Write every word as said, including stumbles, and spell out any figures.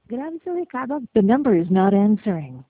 Grabe, so Ricardo, the number is not answering.